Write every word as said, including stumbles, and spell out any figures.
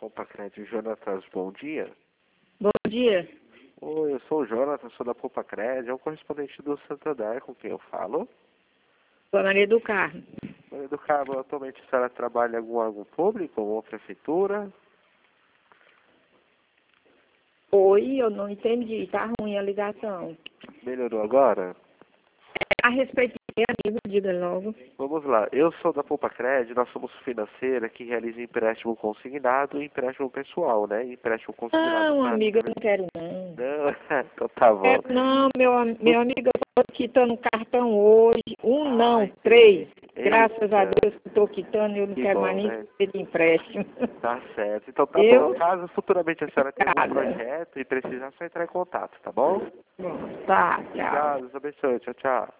Poupa Crédito. Jonatas, bom dia. Bom dia. Oi, eu sou o Jonatas, sou da Poupa Crédito, é o correspondente do Santander com quem eu falo. Sou a Maria do Carmo. Maria do Carmo, atualmente a senhora trabalha em algum órgão público ou prefeitura? Oi, eu não entendi, tá ruim a ligação. Melhorou agora? A respeito de meu amigo, diga logo. Vamos lá, eu sou da Poupa Crédito, nós somos financeira que realiza empréstimo consignado e empréstimo pessoal, né? Empréstimo consignado. Não, pra... amiga, eu não quero não. Não, então tá bom. Quero não, meu, am- meu amigo, eu estou quitando cartão hoje. Um não, Ai, três. eita, Graças a Deus que estou quitando e eu não que quero bom, mais nem né? saber de empréstimo. Tá certo. Então tá bom. Eu? Caso futuramente a senhora tenha algum Obrigada. projeto e precisar, só entrar em contato, tá bom? Bom, tá, tchau. Obrigado, Deus abençoe. Tchau, tchau.